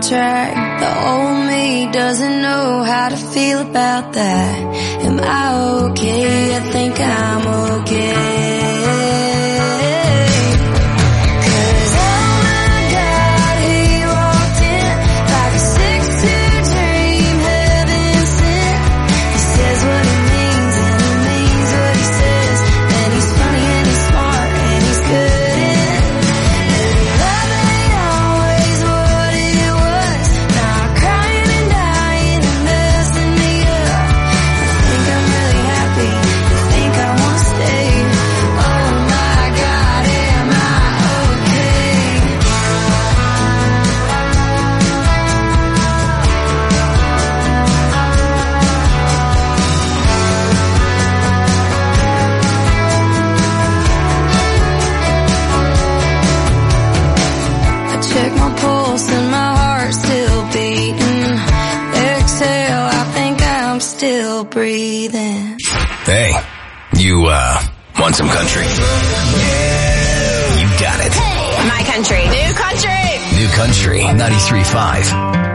track. The old me doesn't know how to feel about that. Am I okay? I think I'm okay. Breathing. Hey, you want some country? Yeah, you got it. Hey, my country. New country. New country 93.5.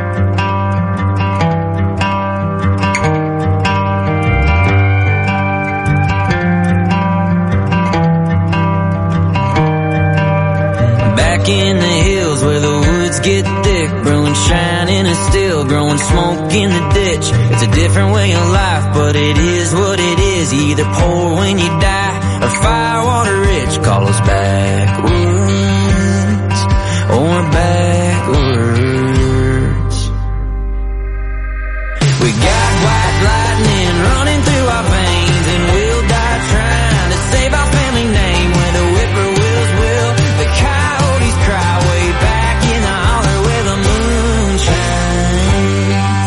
Back in the hills where the woods get thick, brewing shining and still growing smoke in the ditch. It's a different way of life, but it is what it is. You either poor when you die or firewater rich. Call us backwards or backwards. We got white lightning running through our veins, and we'll die trying to save our family name. Where the whippoorwills will, the coyotes cry way back in the holler where the moon shines.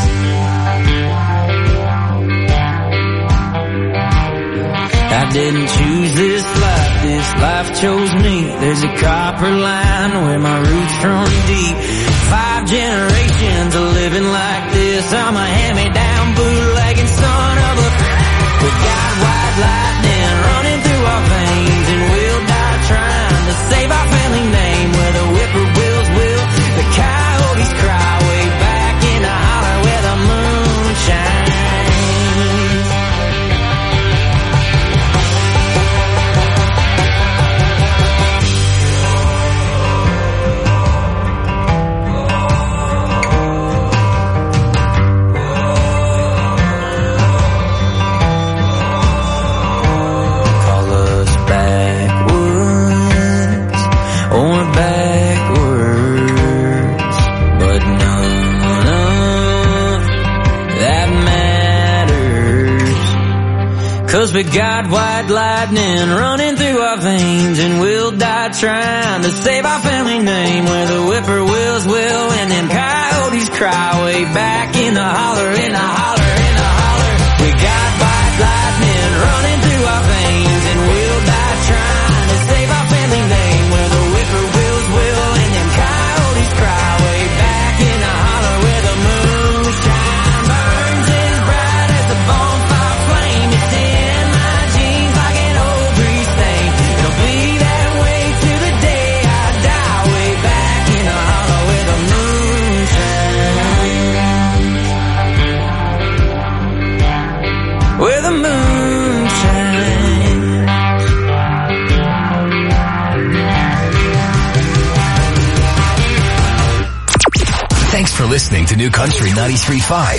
I didn't choose this life chose me. There's a copper line where my roots run deep. 5 generations of living like this. I'm a hand-me-down bootlegging son of a... We got white lightning running through our veins, and we'll die trying to save our family name. Where the whippoorwills will, the coyotes cry way back in the holler where the moon shines. Cause we got white lightning running through our veins, and we'll die trying to save our family name. Where the whippoorwills will, and them coyotes cry way back in the holler, in the holler, in the holler. We got white lightning running through our veins, and we'll die trying to save our family name. Where the whippoorwills will, and them coyotes cry way back in the holler where the moonshine burns as bright as the bonfire flame. It's in my jeans like an old grease stain. It'll be that way to the day I die, way back in the hollow where the moonshine, where the moonshine. Thanks for listening to New Country 93.5.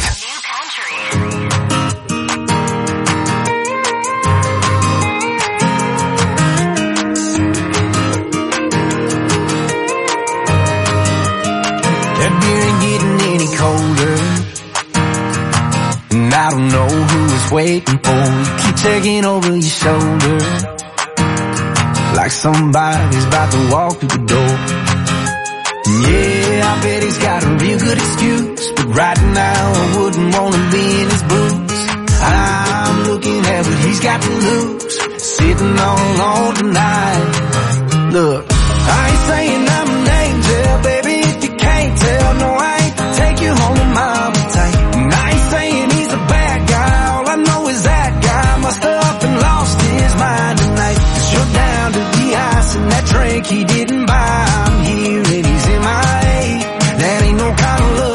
That beer ain't getting any colder, and I don't know who it's waiting for. You keep taking over your shoulder like somebody's about to walk through the door. Yeah, I bet he's got a real good excuse, but right now I wouldn't want to be in his boots. I'm looking at what he's got to lose, sitting all alone tonight. Look, I ain't saying I'm an angel, baby, if you can't tell. No, I ain't to take you home to my appetite. And I ain't saying he's a bad guy, all I know is that guy must have up and lost his mind tonight. 'Cause you're down to the ice and that drink he didn't buy. I'm here and he's in my A. That ain't no kind of love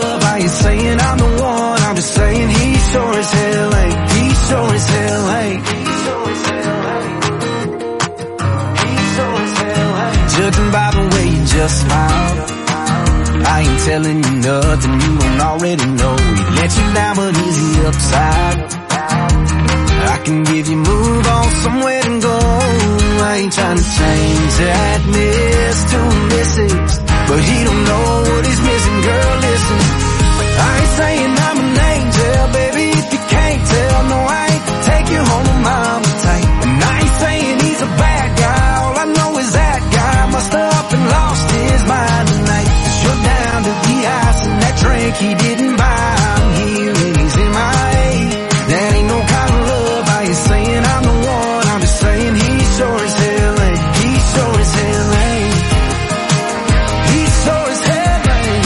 telling you nothing you don't already know. He let you down, but is he upside up? I can give you move on somewhere to go. I ain't trying to change that miss to a missus, but he don't know what he's missing. Girl, listen, I ain't saying I'm an angel, baby, if you can't tell. No, I ain't take you home to mama tight. And I ain't saying he's a bad guy, all I know is that guy must have up and lost his mind tonight. 'Cause you're down to the ice and that drink he didn't buy. I'm here and he's in my head. That ain't no kind of love. I ain't saying I'm the one, I'm just saying he sure as hell ain't. He sure as hell ain't. He sure as hell ain't.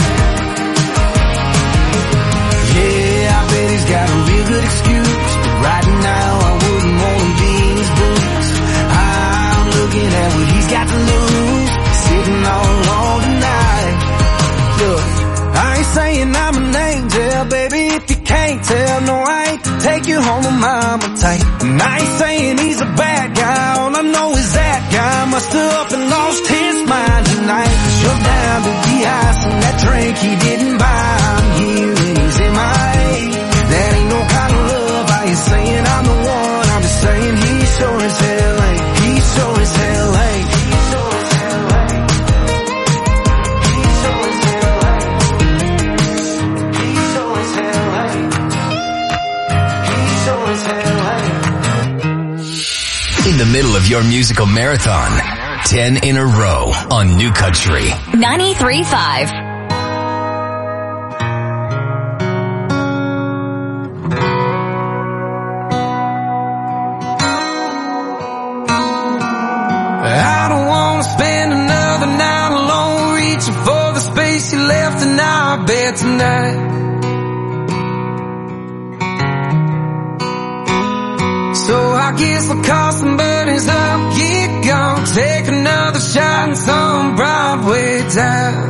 Yeah, I bet he's got a real good excuse, but right now I wouldn't want to be in his boots. I'm looking at what he's got to lose, sitting all alone tonight. Look, I ain't saying I'm an angel, baby, if you can't tell. No, I ain't take you home to mama tight. And I ain't saying he's a bad guy, all I know is that guy must have up and lost his mind tonight. 'Cause you're down to the ice and that drink he didn't buy. I'm here and he's in my head. That ain't no kind of love. I ain't saying I'm the one, I'm just saying he sure as hell ain't. He sure as hell ain't. He sure as hell ain't. He sure as hell ain't. He sure as hell ain't. He sure as hell ain't. In the middle of your musical marathon, 10 in a row on New Country 93.5. I don't want to spend another night alone, reaching for the space you left in our bed tonight. So I guess we'll call some buddies up, get gone, take another shot in some Broadway dive.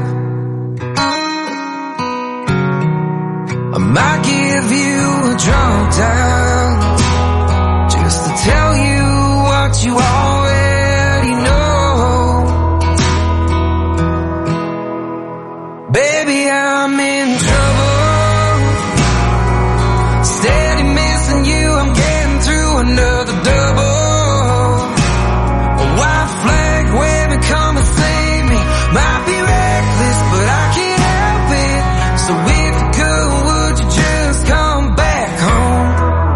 I might give you a drunk dial, just to tell you what you already know. Baby, I'm in trouble, steady missing you, I'm getting through another double. A white flag waving, come and save me. Might be reckless, but I can't help it. So if you could, would you just come back home?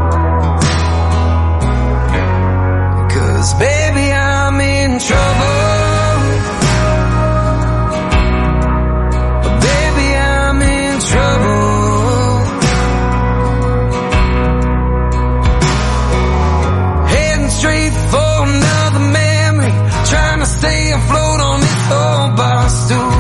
'Cause baby, I'm in trouble. Baby, I'm in trouble. Heading straight for another memory, trying to stay afloat on this old bar stool.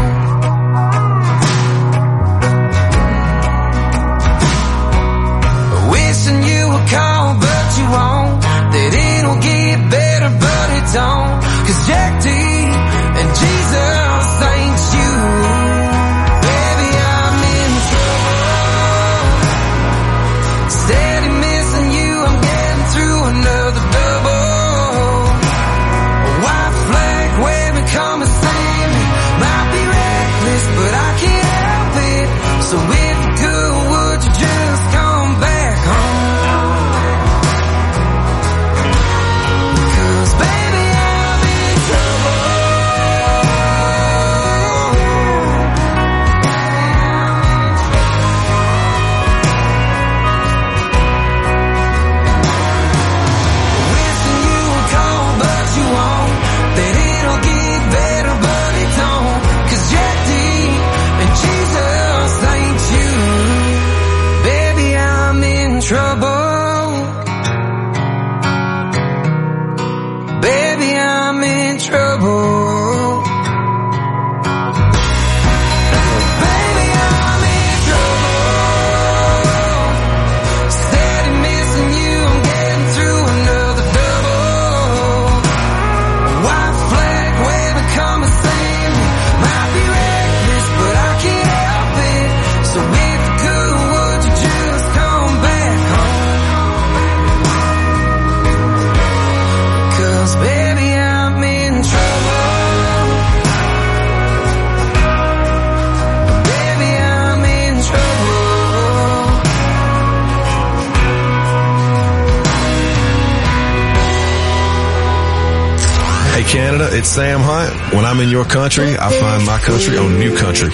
Wishing you would call, but you won't. That it'll get better, but it don't. 'Cause Jack D and Jesus ain't you. Baby, I'm in trouble, steady missing you, I'm getting through another double. A white flag waving, come and save me. Might be reckless, but I can't help it. So if you could, would you just come back home? 'Cause baby, I'm in trouble. Hey Canada, it's Sam Hunt. When I'm in your country, I find my country on New Country.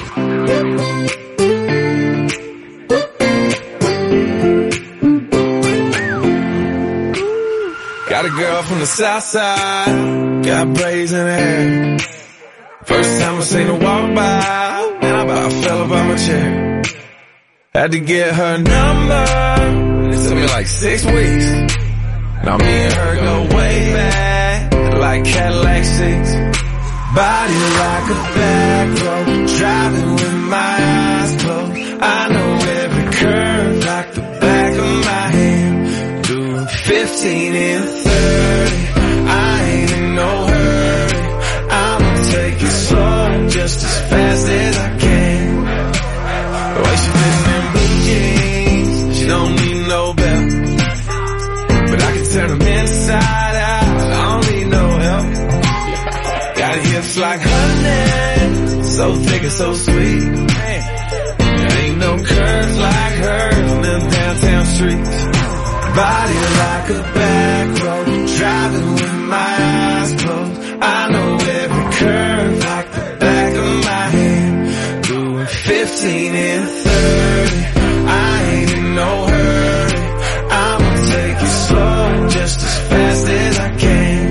Got a girl from the south side, got braids in her hair. First time I seen her walk by, and I about fell up on my chair. Had to get her number, it took me like 6 weeks. Now me and her go way back, like Cadillac 6. Body like a back road, driving with my eyes closed. I know every curve like the back of my hand. Doing 15 and 30, I ain't in no hurry. I'ma take it slow, just as fast as I can. The way she fits in blue jeans, she don't need no belt. But I can turn them inside out, I don't need no help. Got hips like honey, so thick and so sweet. There ain't no curves like hers in them downtown streets. Body like a back road, driving with my eyes closed. I know every curve like the back of my hand. Doing 15 and 30, I ain't in no hurry. I'ma take it slow, just as fast as I can.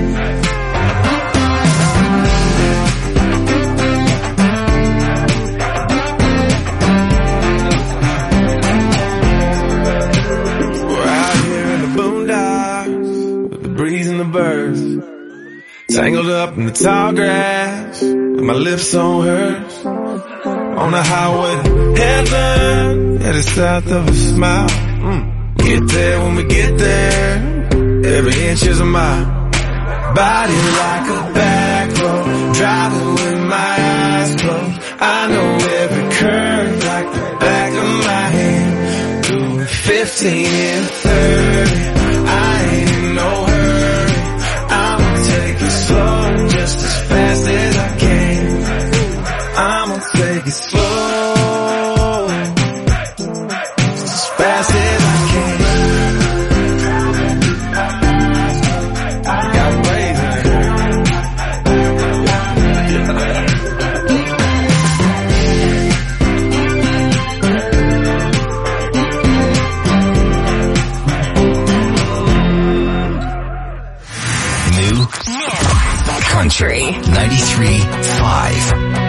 Birds, tangled up in the tall grass, with my lips on hers, on the highway to heaven, headed south of a smile. Get there when we get there, every inch is a mile. Body like a back road, driving with my eyes closed. I know every curve like the back of my hand. Doing 15 and 30, I ain't in no hurry. Take it slow, just as fast as I can. I'ma take it slow, just as fast as I can. Got braids in her. Country 93.5.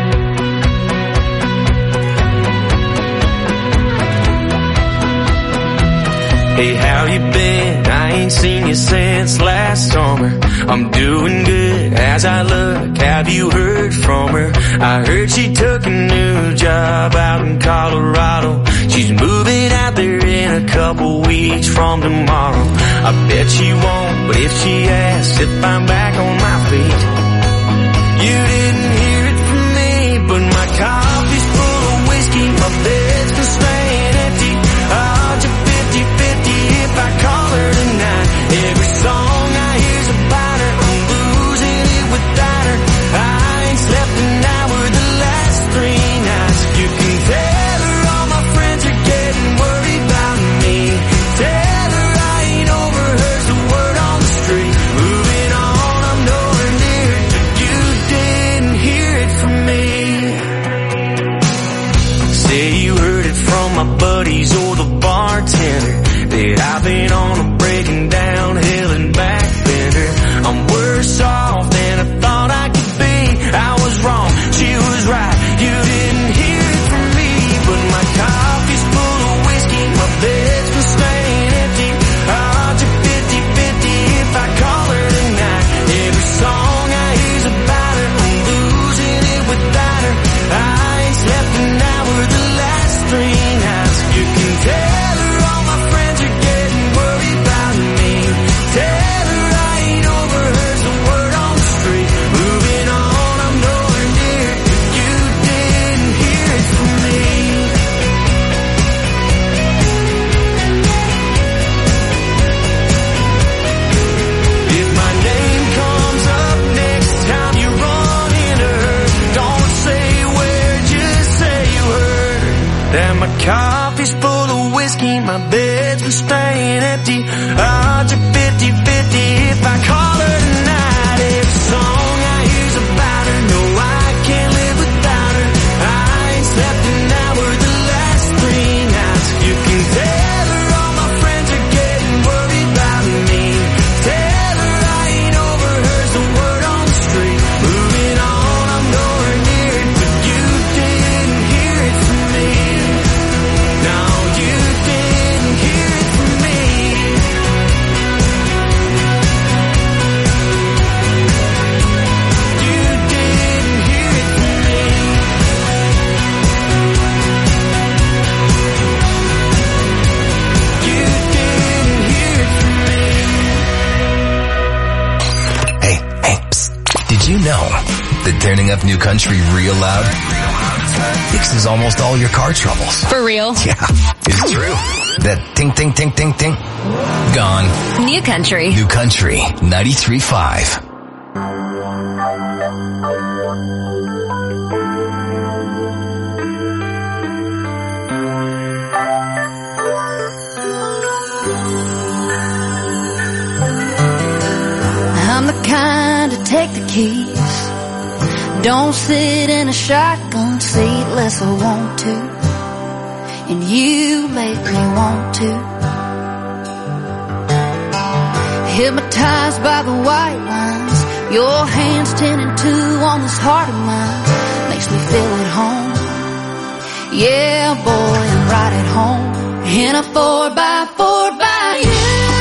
Hey, how you been? I ain't seen you since last summer. I'm doing good as I look. Have you heard from her? I heard she took a new job out in Colorado. She's moving out there in a couple weeks from tomorrow. I bet she won't, but if she asks if I'm back on my feet, you didn't hear it from me, but my coffee's full of whiskey, my bed's been staying empty. Odds are 50-50 if I call her tonight. Every song I hear's about her, I'm losing it without her. I ain't slept an hour the last 3 nights. You can tell her all my friends are getting worried about me. Tell her I ain't over her's the word on the street. Moving on, I'm nowhere near it. You didn't hear it from me. Say you heard it from my buddies or the bartender that I've been on a breaking down hill and back bender. I'm worse off than I thought I could be. I was wrong, she was right. You didn't hear it from me, but my coffee's full of whiskey, my bed's been staying empty. Odds are 50-50 if I call her tonight. Every song I hear's about her, I'm losing it without her. I ain't slept an hour the last 3 nights. You can tell her all my friends are getting worried about me. Tell her I ain't over her's the word on the street. Moving on, I'm nowhere near it. You didn't hear it from me. If my name comes up next time you run into her, don't say where, just say you heard that my coffee's full of whiskey, my bed's been staying empty. Odds are 50-50 if I call her tonight. Every song I know that turning up New Country real loud fixes almost all your car troubles? For real? Yeah, it's true. That ting, ting, ting, ting, ting. Gone. New Country. New Country 93.5. I'm the kind to take the keys. Don't sit in a shotgun seat unless I want to. And you make me want to. Hypnotized by the white lines, your hands 10 and 2 on this heart of mine. Makes me feel at home. Yeah, boy, I'm right at home. In a 4x4 by you.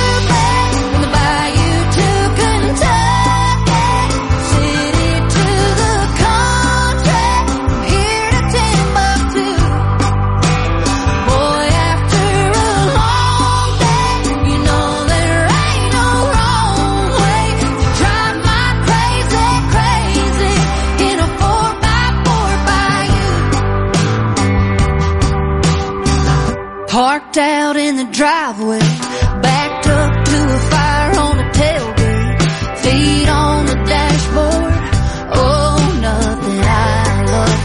Parked out in the driveway, backed up to a fire on the tailgate, feet on the dashboard. Oh, nothing I love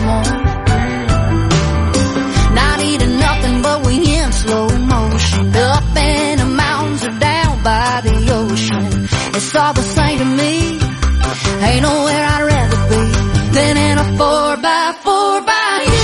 more. Not eating nothing, but we in slow motion. Up in the mountains or down by the ocean. It's all the same to me. Ain't nowhere I'd rather be than in a 4x4 by you.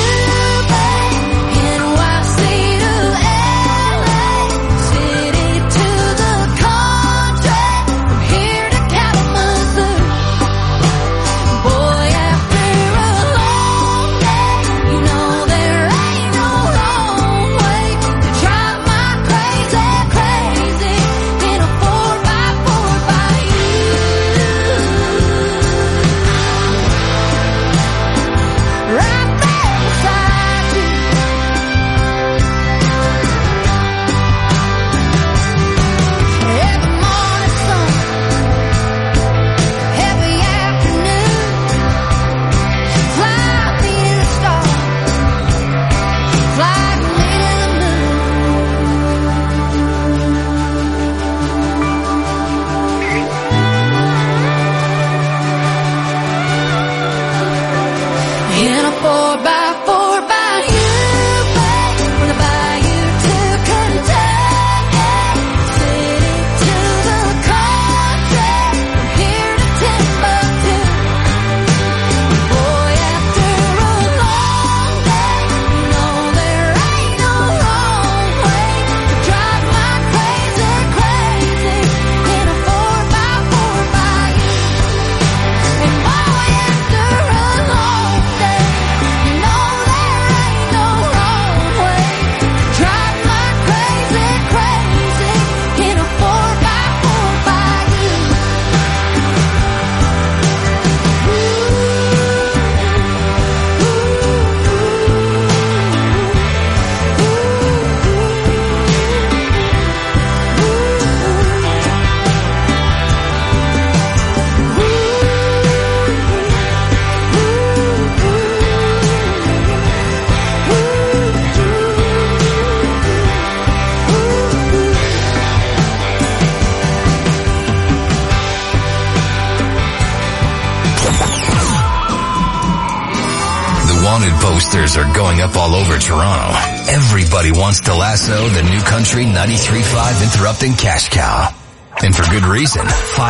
Posters are going up all over Toronto. Everybody wants to lasso the New Country 93.5 Interrupting Cash Cow. And for good reason.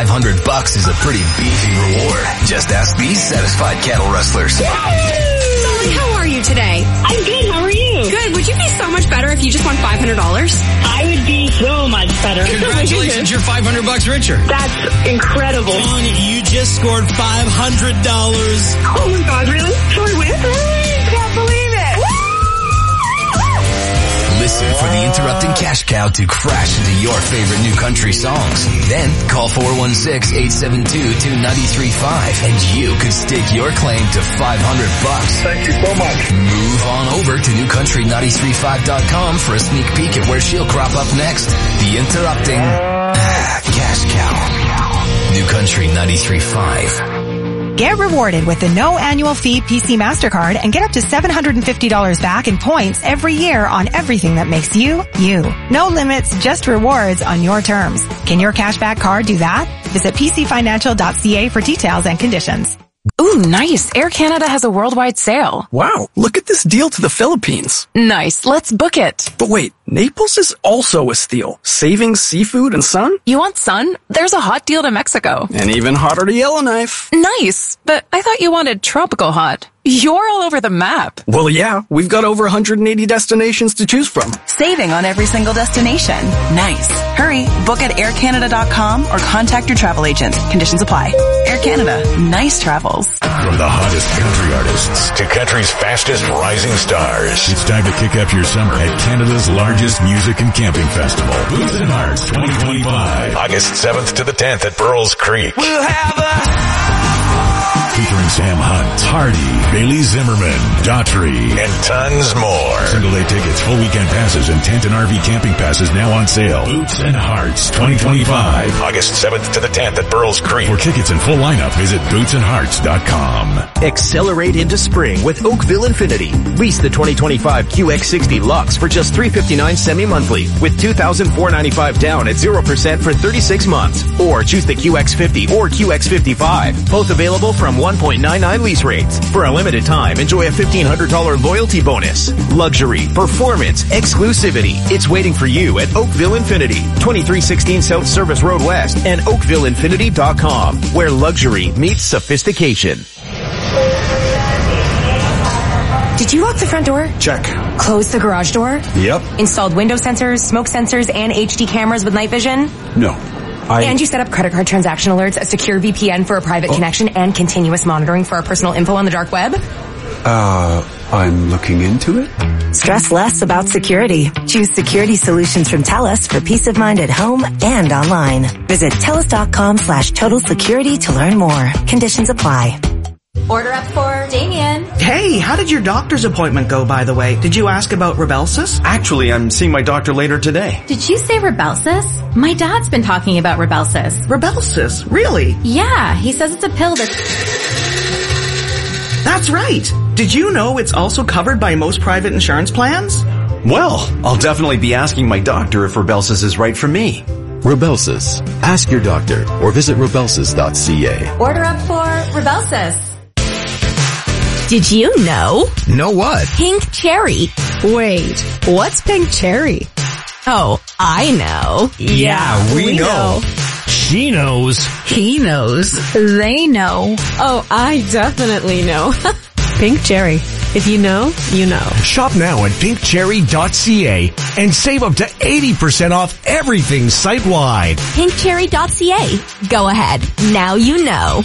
$500 is a pretty beefy reward. Just ask these satisfied cattle rustlers. Sully, how are you today? I'm good. How are you? Good. Would you be so much better if you just won $500? I would be so much better. Congratulations, you're $500 richer. That's incredible. Dawn, you just scored $500. Oh my God, really? So I win? I can't believe it. Listen for the Interrupting Cash Cow to crash into your favorite New Country songs. Then call 416-872-2935 and you could stake your claim to $500. Thank you so much. Move on over to newcountry935.com for a sneak peek at where she'll crop up next. The Interrupting Cash Cow. New Country 93.5. Get rewarded with the no annual fee PC MasterCard and get up to $750 back in points every year on everything that makes you, you. No limits, just rewards on your terms. Can your cashback card do that? Visit pcfinancial.ca for details and conditions. Ooh, nice. Air Canada has a worldwide sale. Wow, look at this deal to the Philippines. Nice. Let's book it. But wait, Naples is also a steal. Savings, seafood, and sun? You want sun? There's a hot deal to Mexico. And even hotter to Yellowknife. Nice. But I thought you wanted tropical hot. You're all over the map. Well, yeah, we've got over 180 destinations to choose from. Saving on every single destination. Nice. Hurry, book at aircanada.com or contact your travel agent. Conditions apply. Air Canada. Nice travels. From the hottest country artists to country's fastest rising stars, it's time to kick up your summer at Canada's largest music and camping festival, Boots and Hearts 2025. August 7th to the 10th at Burles Creek. We'll have Featuring Sam Hunt, Hardy, Bailey Zimmerman, Daughtry, and tons more. Single day tickets, full weekend passes, and tent and RV camping passes now on sale. Boots and Hearts 2025. August 7th to the 10th at Burles Creek. For tickets and full lineup, visit bootsandhearts.com. Accelerate into spring with Oakville Infinity. Lease the 2025 QX60 Lux for just $359 semi-monthly with $2,495 down at 0% for 36 months. Or choose the QX50 or QX55. Both available from 1.99 lease rates. For a limited time, enjoy a $1,500 loyalty bonus. Luxury, performance, exclusivity. It's waiting for you at Oakville Infinity, 2316 South Service Road West and oakvilleinfinity.com, where luxury meets sophistication. Did you lock the front door? Check. Close the garage door? Yep. Installed window sensors, smoke sensors, and HD cameras with night vision? No. And you set up credit card transaction alerts, a secure VPN for a private connection, and continuous monitoring for our personal info on the dark web? I'm looking into it. Stress less about security. Choose security solutions from TELUS for peace of mind at home and online. Visit TELUS.com/total security to learn more. Conditions apply. Order up for Damien. Hey, how did your doctor's appointment go, by the way? Did you ask about Rybelsus? Actually, I'm seeing my doctor later today. Did you say Rybelsus? My dad's been talking about Rybelsus. Rybelsus? Really? Yeah, he says it's a pill That's right. Did you know it's also covered by most private insurance plans? Well, I'll definitely be asking my doctor if Rybelsus is right for me. Rybelsus. Ask your doctor or visit rybelsus.ca. Order up for Rybelsus. Did you know? Know what? Pink cherry. Wait, what's pink cherry? Oh, I know. Yeah, we know. She knows. He knows. They know. Oh, I definitely know. Pink cherry. If you know, you know. Shop now at pinkcherry.ca and save up to 80% off everything site-wide. Pinkcherry.ca. Go ahead. Now you know.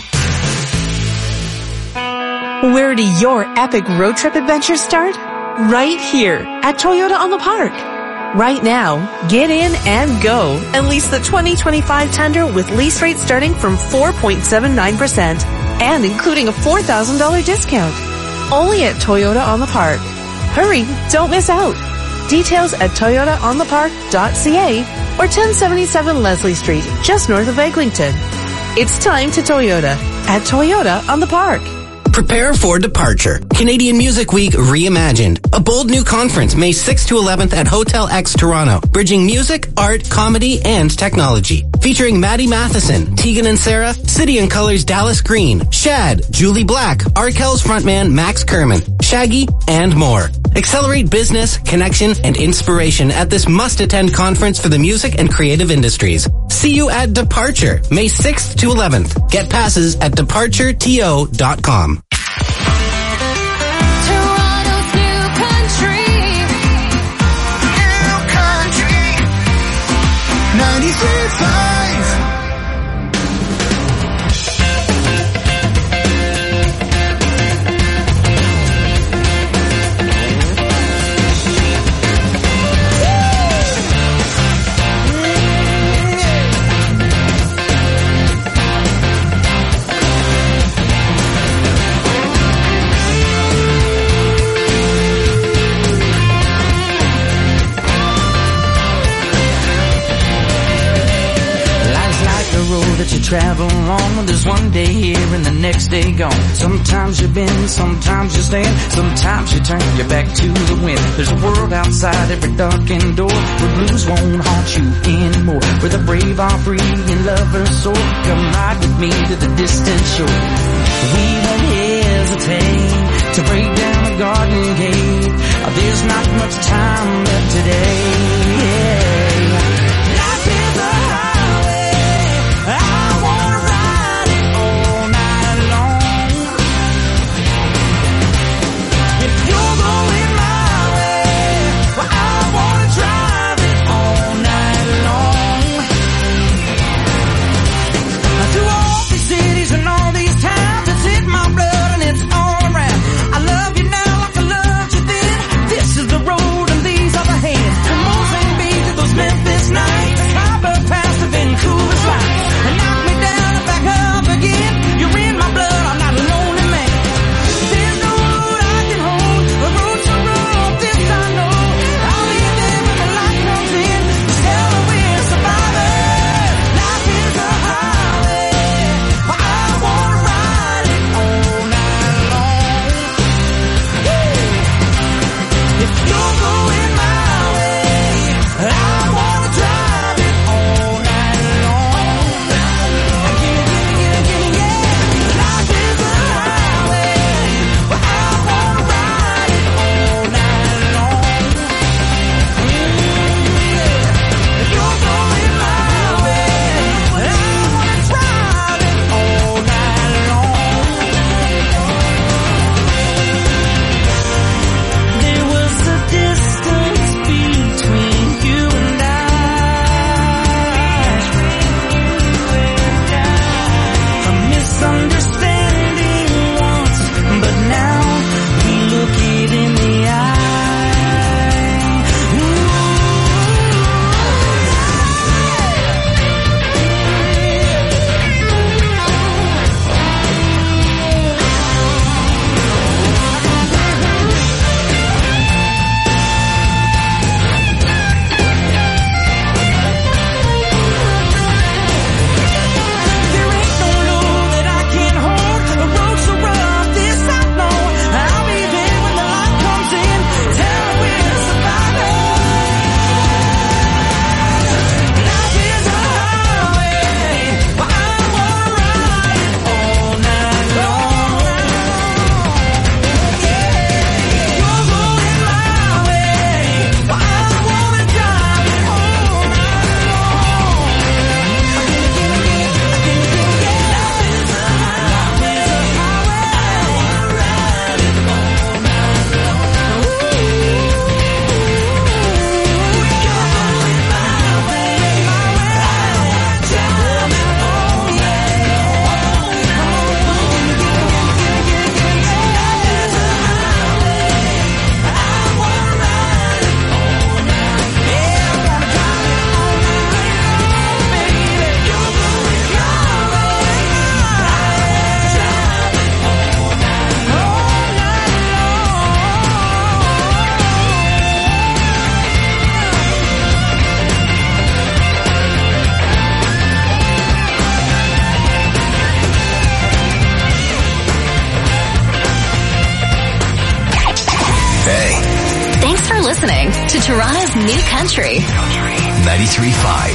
Where do your epic road trip adventures start? Right here at Toyota on the Park. Right now, get in and go and lease the 2025 Tundra with lease rates starting from 4.79% and including a $4,000 discount. Only at Toyota on the Park. Hurry, don't miss out. Details at toyotaonthepark.ca or 1077 Leslie Street, just north of Eglinton. It's time to Toyota at Toyota on the Park. Prepare for departure. Canadian Music Week Reimagined. A bold new conference May 6th to 11th at Hotel X Toronto. Bridging music, art, comedy, and technology. Featuring Maddie Matheson, Tegan and Sarah, City and Colors Dallas Green, Shad, Julie Black, Arkells frontman Max Kerman, Shaggy, and more. Accelerate business, connection, and inspiration at this must-attend conference for the music and creative industries. See you at Departure, May 6th to 11th. Get passes at departureto.com. Toronto's new country. New country. 93.5. mama, there's one day here and the next day gone. Sometimes you bend, sometimes you stand, sometimes you turn your back to the wind. There's a world outside every darkened door where blues won't haunt you anymore, where the brave are free and lovers soar. Come ride with me to the distant shore. We won't hesitate to break down a garden gate. There's not much time left today. Life is a highway, I wanna ride it all night long. If you're going my way, well, I wanna drive it all night long. Through all these cities and all these towns, it's in my blood and it's all around. I love you now like I loved you then. This is the road and these are the hands. From Mozambique Beach to those Memphis nights, Copper Pass to Vancouver's lights, and knock me down and back up again. You're in my blood, I'm not a lonely man. There's no road I can hold, the road's so rough, this I know. I'll be there when the light comes in, tell her we're survivors. Life is a highway, I wanna ride it all night long. If you're going my way, I wanna drive it all night long. Yeah. Life is a highway, I wanna ride it all night long. If you're going my way, I wanna drive it all night long. There was a distance between you and a misunderstanding once, but now we look it in the eye. There ain't no love that I can't hold. The road's so rough, this I know. I'll be there when the light comes in. Tell her we're survivors. Life is a highway, I wanna ride it all night long. You're going my way, I wanna drive it all night long. Hey, Thanks for listening to Toronto's New Country. 93.5.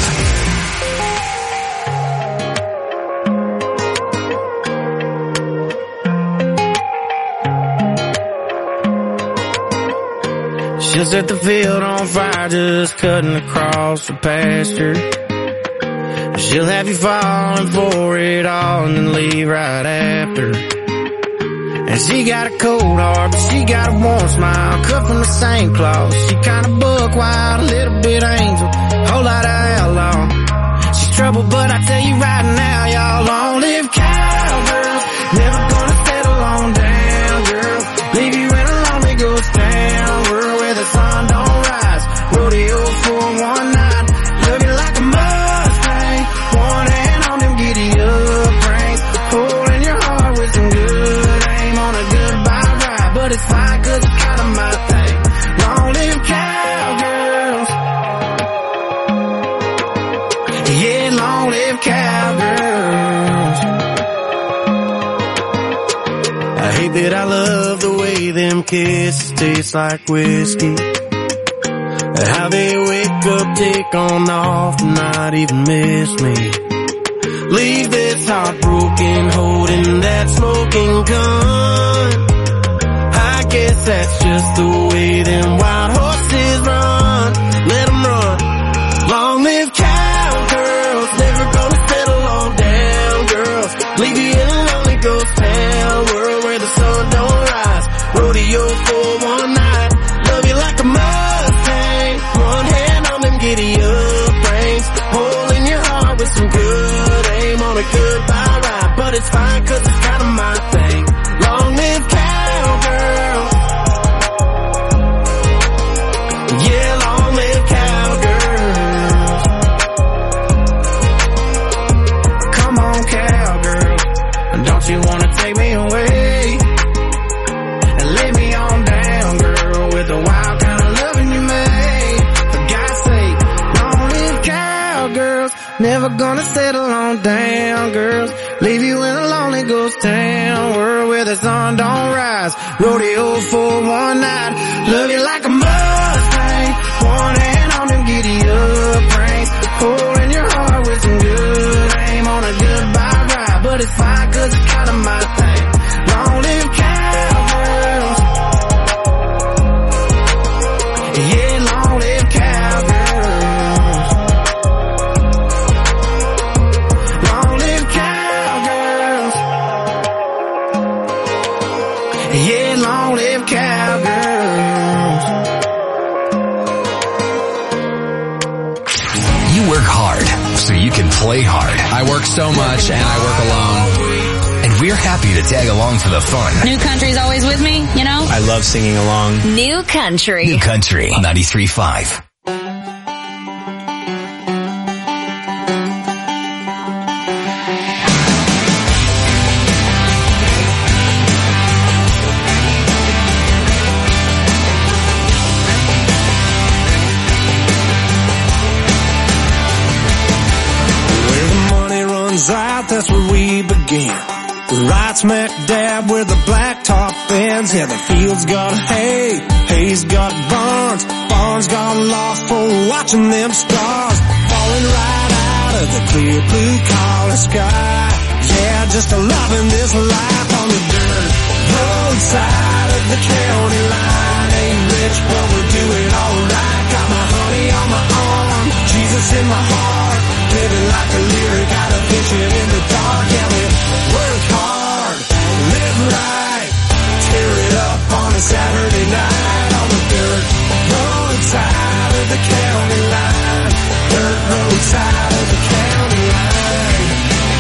She'll set the field on fire just cutting across the pasture. She'll have you falling for it all and then leave right after. And she got a cold heart, but she got a warm smile, cut from the same cloth. She kinda buck wild, a little bit angel, whole lot of outlaw. She's trouble, but I tell you right now, y'all long-lived cowgirls, never gonna settle on down, girl. Leave you in a lonely ghost town, world where the sun don't rise. Rodeo for one night, love you like a Mustang, one hand on them giddy up reins, holding your heart with some good aim on a goodbye ride. But it's fine 'cause it's kinda my thing. Long-lived cowgirls, yeah, long-lived cowgirls. that I love the way them kisses taste like whiskey. How they wake up, take on off, not even miss me. Leave this heartbroken, holding that smoking gun. I guess that's just the way them wild horses run. Let them run. Long live cowgirls, never gonna settle on down girls. Leave you in a lonely ghost town, world where the sun don't rise. Rodeo for one night, love you like a Mustang. One hand on them giddy up reins, hole in your heart with some good aim on a goodbye ride. But it's fine cause it's kinda my thing. Long live cowgirls. Yeah, long live cowgirls. Come on, cowgirl, don't you wanna take me away and lay me on down, girl, with the wild kind of loving you made. For God's sake, long live cowgirls, never gonna settle on down, girls. Leave you in a lonely ghost town, world where the sun don't rise. Rodeo for one night, love you like a Mustang. One hand on them giddy up reins, hole in your heart with some good aim on a goodbye ride. But it's fine cause it's kinda my thing. Long live cowgirls. Yeah, long live cowgirls. Long live cowgirls. Yeah, long live cowgirls. You work hard so you can play hard. I work so much and I work alone. And we're happy to tag along for the fun. New Country's always with me, you know? I love singing along. New Country. New Country 93.5. Out, that's where we begin. Right smack dab where the blacktop ends. Yeah, the fields got hay, hay's got barns, barns got lost for watching them stars falling right out of the clear blue collar sky. Yeah, just a loving this life on the dirt roadside of the county line. Ain't rich, but we're doing alright. Got my honey on my arm, Jesus in my heart. Living like a lyric out of vision in the dark. Yeah, we work hard, live right, tear it up on a Saturday night on the dirt roadside of the county line. Dirt roadside of the county line.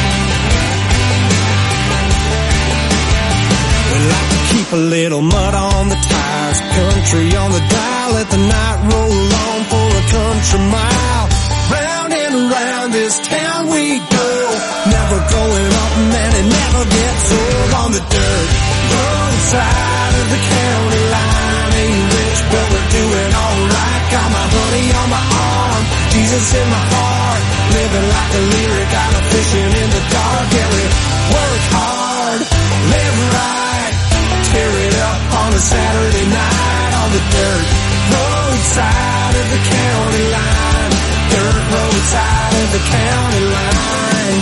We like to keep a little mud on the tires, country on the dial, let the night roll on for a country mile. Round and around this town we go, never going up, man, it never gets old on the dirt roadside of the county line. Ain't rich, but we're doing alright. Got my honey on my arm, Jesus in my heart. Living like a lyric out of fishing in the dark. Yeah, we work hard, live right, tear it up on a Saturday night on the dirt roadside of the county line. Dirt roadside of the county line.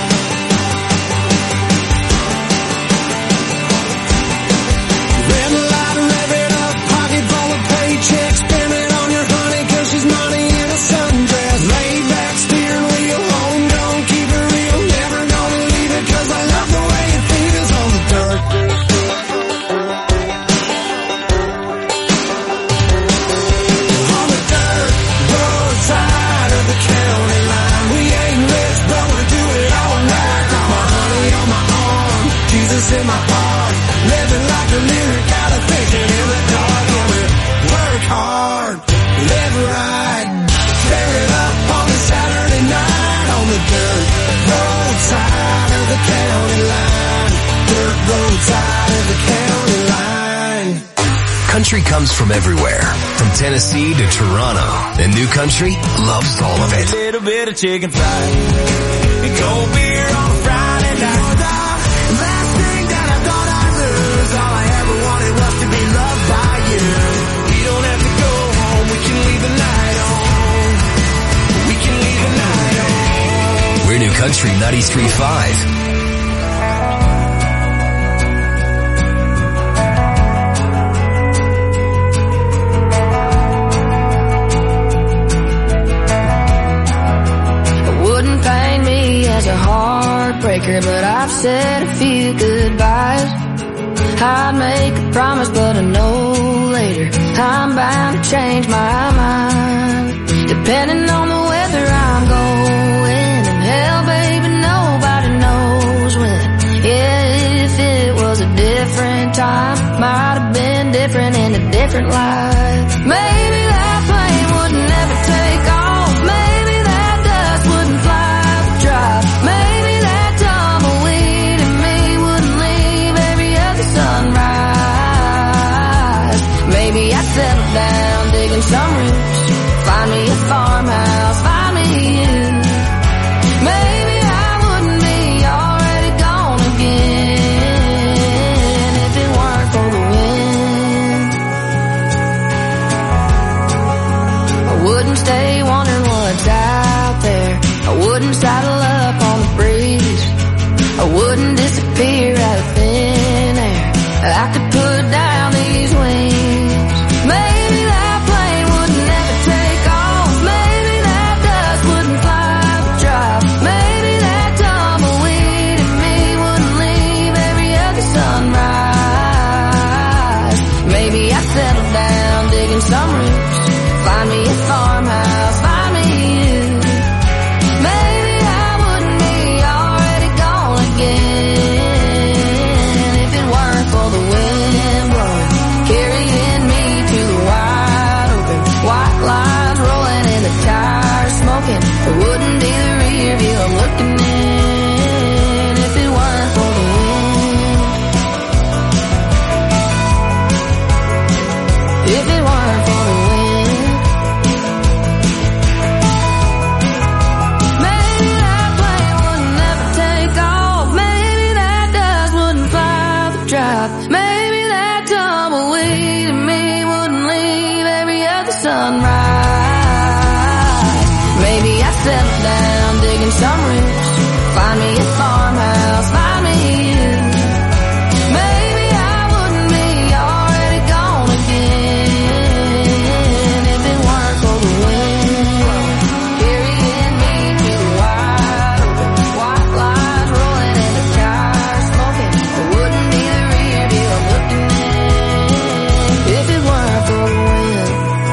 Red light, rev it up, pocket full of paychecks. Spend it on your honey cause she's money in a sundress. Laid back, steering wheel, home, don't keep it real. Never gonna leave it cause I love the way it feels on the dirt. On the dirt roadside of the county line. We ain't rich, but we do it all night. Got my honey on my arm, Jesus in my heart. Living like a lyric out of thinking in the dark. Yeah, we work hard, live right, tear it up on a Saturday night on the dirt roadside of the county line. Dirt roadside of the county line. Country comes from everywhere, from Tennessee to Toronto. And New Country loves all of it. A little bit of chicken fried, cold beer on a Friday night. Last thing that I thought I'd lose, all Country 93.5. As a heartbreaker, but I've said a few goodbyes. I'd make a promise, but I know later I'm bound to change my mind. Depending on the weather I'm going, and hell, baby, nobody knows when. Yeah, if it was a different time, might have been different in a different life. Maybe that plane would never take off. Maybe that dust wouldn't fly. Maybe that tumbleweed in me wouldn't leave every other sunrise. Maybe I'd settle down, digging some roots, find me a farmhouse, find me you. Maybe I wouldn't be already gone again if it weren't for the wind. I wouldn't stay wondering what's out there. I wouldn't saddle up on the breeze. I wouldn't disappear out of thin air. I could put down these wings. Maybe that plane would never take off. Maybe that dust wouldn't fly the drop. Maybe that tumbleweed in me wouldn't leave every other sunrise. Maybe I'd settle down, digging some roots, find me a farmhouse, find me you. It wouldn't be the rear view I'm looking in if it weren't for the wind. If it weren't for the wind. Maybe that plane wouldn't never take off. Maybe that dust wouldn't fly the drop. Maybe that tumbleweed in me wouldn't leave every other sunrise. Maybe I settle down, digging some roots, find me a farmhouse, find me you. Maybe I wouldn't be already gone again if it weren't for the wind. Carrying me to the wide open, white lines rolling in the tire smoking. It wouldn't be the rear view I'm looking in if it weren't for the wind.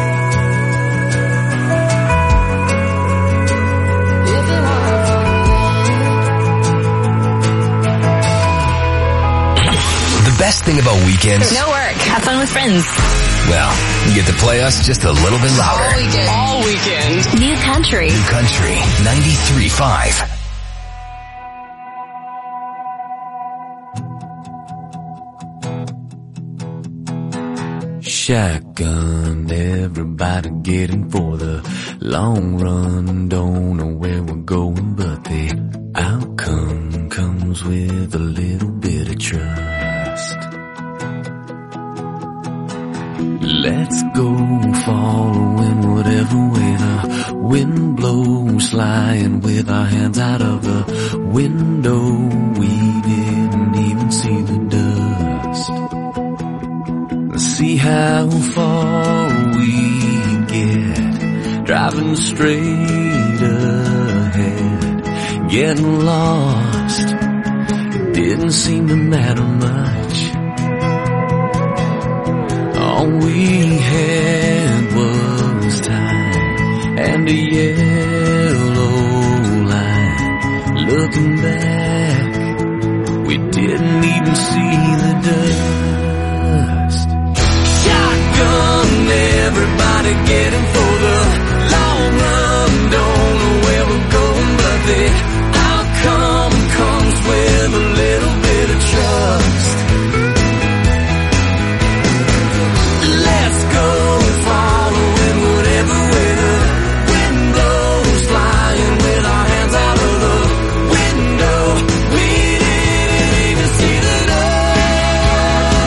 The best thing about weekends? No work. Have fun with friends. Well, you get to play us just a little bit louder. All weekend. All weekend. New Country. New Country 93.5. Shotgun, everybody getting for the long run. Don't know where we're going, but the outcome comes with a little bit of trust. Let's go following whatever way the wind blows, flying with our hands out of the window. We didn't even see the dust. See how far we get, driving straight ahead, getting lost. It didn't seem to matter much. All we had was time and a yellow line. Looking back, we didn't even see the dust. Everybody getting for the long run. Don't know where we're going, but the outcome comes with a little bit of trust. Let's go following whatever way the wind blows, flying with our hands out of the window. We didn't even see the dust.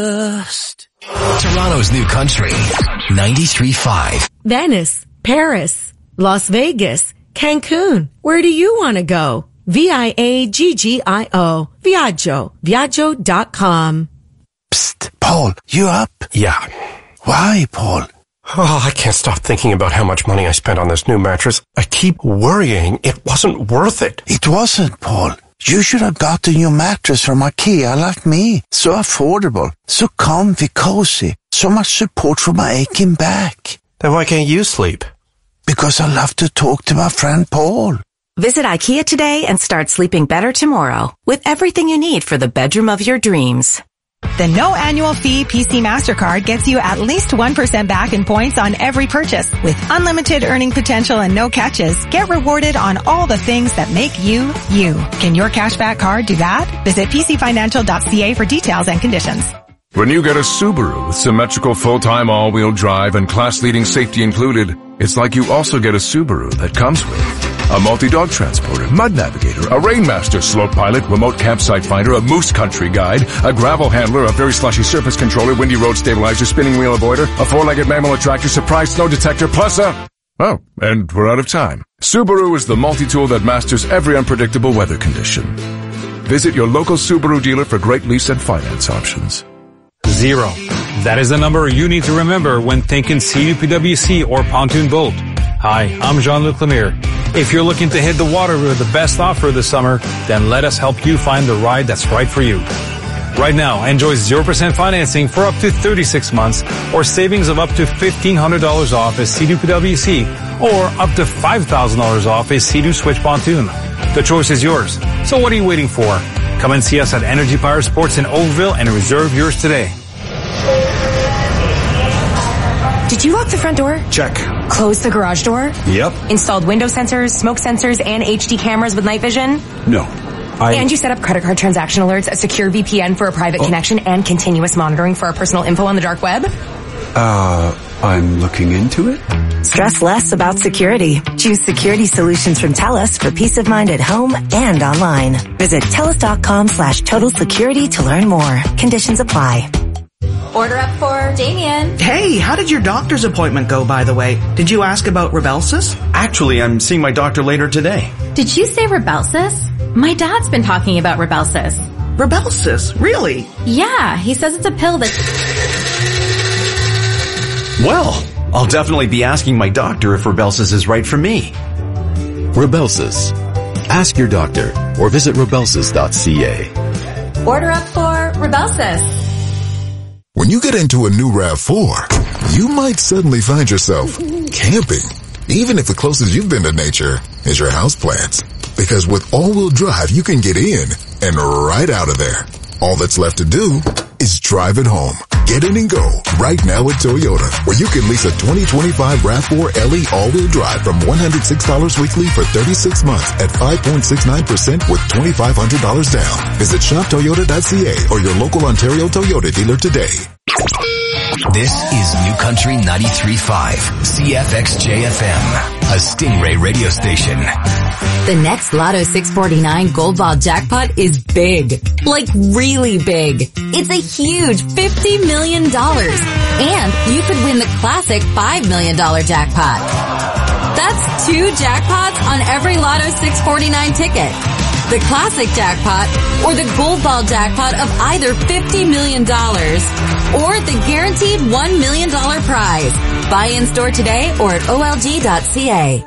dust. Toronto's new country, 93.5. Venice, Paris, Las Vegas, Cancun. Where do you want to go? Viaggio. Viaggio. Viaggio.com. Psst, Paul, you up? Yeah. Why, Paul? Oh, I can't stop thinking about how much money I spent on this new mattress. I keep worrying it wasn't worth it. It wasn't, Paul. You should have got a new mattress from IKEA like me. So affordable, so comfy, cozy, so much support for my aching back. Then why can't you sleep? Because I love to talk to my friend Paul. Visit IKEA today and start sleeping better tomorrow with everything you need for the bedroom of your dreams. The no annual fee PC MasterCard gets you at least 1% back in points on every purchase. With unlimited earning potential and no catches, get rewarded on all the things that make you, you. Can your cashback card do that? Visit pcfinancial.ca for details and conditions. When you get a Subaru with symmetrical full-time all-wheel drive and class-leading safety included, it's like you also get a Subaru that comes with a multi-dog transporter, mud navigator, a Rainmaster slope pilot, remote campsite finder, a moose country guide, a gravel handler, a very slushy surface controller, windy road stabilizer, spinning wheel avoider, a four-legged mammal attractor, surprise snow detector, plus a... Oh, and we're out of time. Subaru is the multi-tool that masters every unpredictable weather condition. Visit your local Subaru dealer for great lease and finance options. 0. That is the number you need to remember when thinking CUPWC or pontoon boat. Hi, I'm Jean-Luc Lemire. If you're looking to hit the water with the best offer this summer, then let us help you find the ride that's right for you. Right now, enjoy 0% financing for up to 36 months or savings of up to $1,500 off a Sea-Doo PWC or up to $5,000 off a Sea-Doo Switch pontoon. The choice is yours. So what are you waiting for? Come and see us at Energy Power Sports in Oakville and reserve yours today. Did you lock the front door? Check. Close the garage door? Yep. Installed window sensors, smoke sensors, and HD cameras with night vision? No. And you set up credit card transaction alerts, a secure VPN for a private connection, and continuous monitoring for our personal info on the dark web? I'm looking into it. Stress less about security. Choose security solutions from TELUS for peace of mind at home and online. Visit TELUS.com/total security to learn more. Conditions apply. Order up for Damien. Hey, how did your doctor's appointment go, by the way? Did you ask about Rybelsus? Actually, I'm seeing my doctor later today. Did you say Rybelsus? My dad's been talking about Rybelsus. Rybelsus? Really? Yeah, he says it's a pill that... Well, I'll definitely be asking my doctor if Rybelsus is right for me. Rybelsus. Ask your doctor or visit Rybelsus.ca. Order up for Rybelsus. When you get into a new RAV4, you might suddenly find yourself camping, even if the closest you've been to nature is your houseplants. Because with all-wheel drive, you can get in and right out of there. All that's left to do is drive it home. Get in and go right now at Toyota, where you can lease a 2025 RAV4 LE all-wheel drive from $106 weekly for 36 months at 5.69% with $2,500 down. Visit shoptoyota.ca or your local Ontario Toyota dealer today. This is New Country 93.5, CFXJ-FM, a Stingray radio station. The next Lotto 649 Gold Ball jackpot is big. Like really big. It's a huge $50 million. And you could win the classic $5 million jackpot. That's 2 jackpots on every Lotto 649 ticket. The classic jackpot or the Gold Ball jackpot of either $50 million or the guaranteed $1 million prize. Buy in store today or at olg.ca.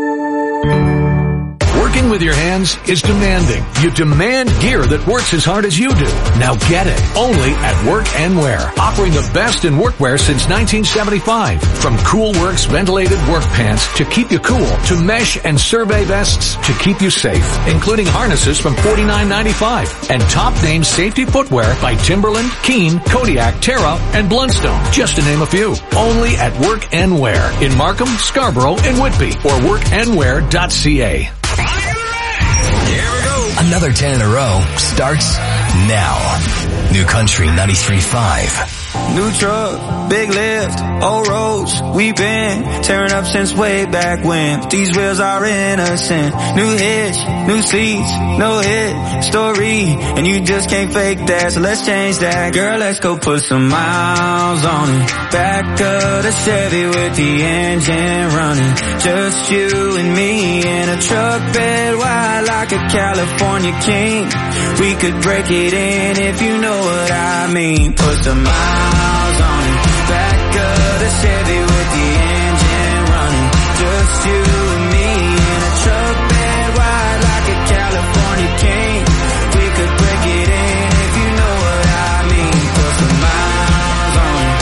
Working with your hands is demanding. You demand gear that works as hard as you do. Now get it. Only at Work and Wear. Offering the best in workwear since 1975. From Cool Works ventilated work pants to keep you cool, to mesh and survey vests to keep you safe, including harnesses from $49.95. And top name safety footwear by Timberland, Keen, Kodiak, Terra, and Blundstone, just to name a few. Only at Work and Wear in Markham, Scarborough, and Whitby, or workandwear.ca. Another 10 in a row starts Now, New Country 93.5. New truck, big lift, old roads, we've been tearing up since way back when. These wheels are innocent. New hitch, new seats, no hit story, and you just can't fake that, so let's change that. Girl, let's go put some miles on it. Back of the Chevy with the engine running. Just you and me in a truck bed wide like a California king. We could break it in if you know what I mean. Put some miles on it. Back of the Chevy with the engine running. Just you and me in a truck bed wide like a California king. We could break it in if you know what I mean. Put some miles on it.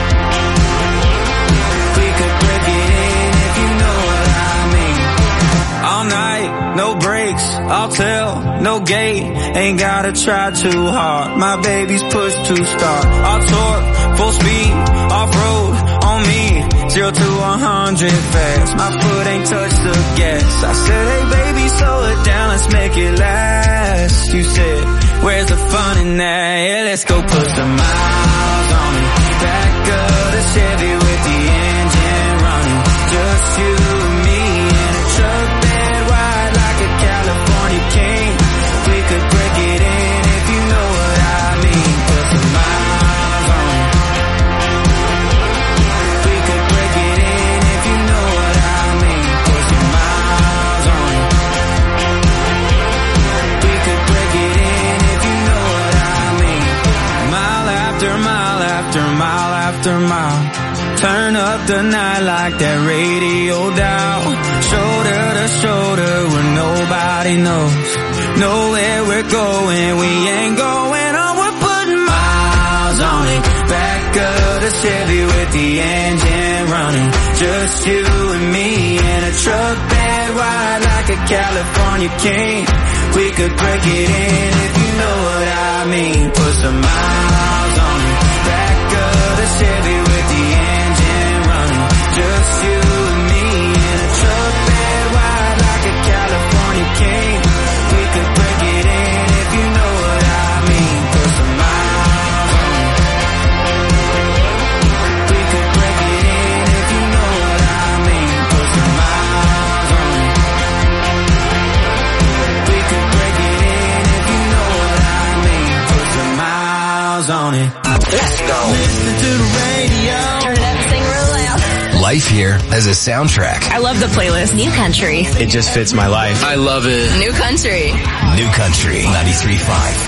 We could break it in if you know what I mean. All night, no brakes, I'll tell, no gate. Ain't gotta try too hard. My baby's push to start. All torque, full speed, off-road, on me. 0 to 100 fast. My foot ain't touched the gas. I said, hey baby, slow it down, let's make it last. You said, where's the fun in that? Yeah, let's go put some miles on it. Back of the Chevy with the engine running. Just you and me in a truck bed wide like a California king. We could break it in if you know what I mean. Put some miles on it. We could break it in if you know what I mean. Put some miles on it. We could break it in if you know what I mean. Mile after mile after mile after mile. Turn up the night like that radio dial. Shoulder to shoulder where nobody knows. Know where we're going, we ain't going on. We're putting miles on it. Back of the Chevy with the engine running. Just you and me in a truck bed wide like a California king. We could break it in if you know what I mean. Put some miles on it. Back of the Chevy with the engine running. Just you and me in a truck bed wide like a California king. We could break it in if you know what I mean. Put some miles on it. We could break it in if you know what I mean. Put some miles on it. We could break it in if you know what I mean. Put some miles on it. Let's go. Listen to the radio. Turn it up, sing real loud. Life here has a soundtrack. I love the playlist. New Country. It just fits my life. I love it. New Country. New Country 93.5.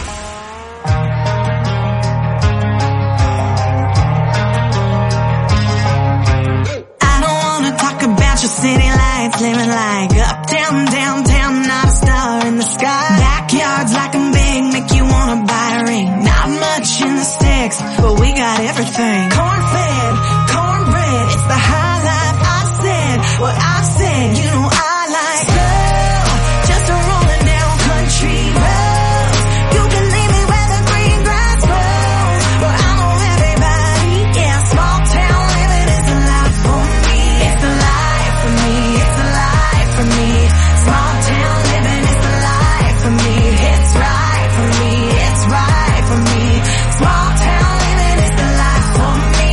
Your city lights, living like uptown, downtown, not a star in the sky. Backyards like I'm big, make you wanna buy a ring. Not much in the sticks, but we got everything. Corn-fed, cornbread, it's the high life. I said what I said, you know I like slow, just a rolling down country roads. You can leave me where the green grass grows, but I know everybody, yeah, small town living is the life for me. It's the life. It's the life for me. Small town living is the life for me. It's right for me. It's right for me. Small town living is the life for me.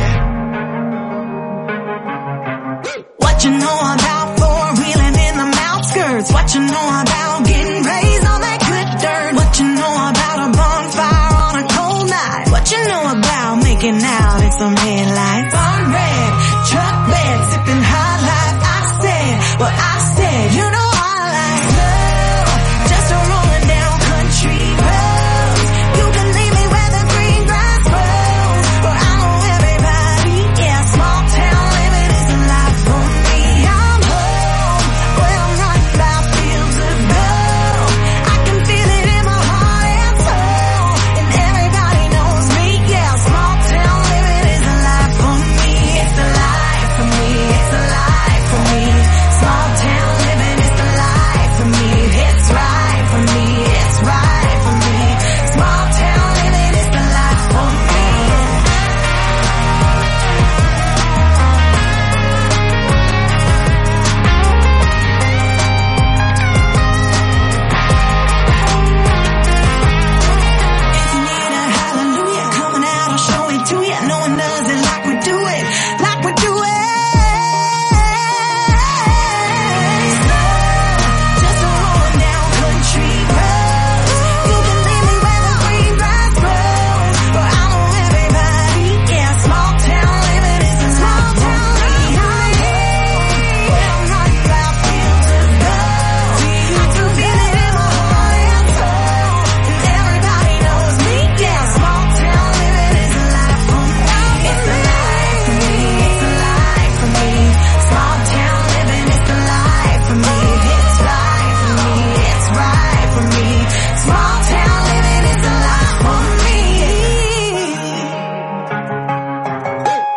What you know about four-wheeling in the outskirts? What you know about getting raised on that good dirt? What you know about a bonfire on a cold night? What you know about making out in some headlights? Barn red, truck bed, sipping high life. Well, I said, you know I like slow, just a rolling down country roads. You can leave me where the green grass grows, but I know everybody, yeah, small town living is the life for me. I'm home, where I'm running by fields of gold. I can feel it in my heart and soul, and everybody knows me, yeah, small town living is the life for me. It's the life for me, it's the life for me. Small town living is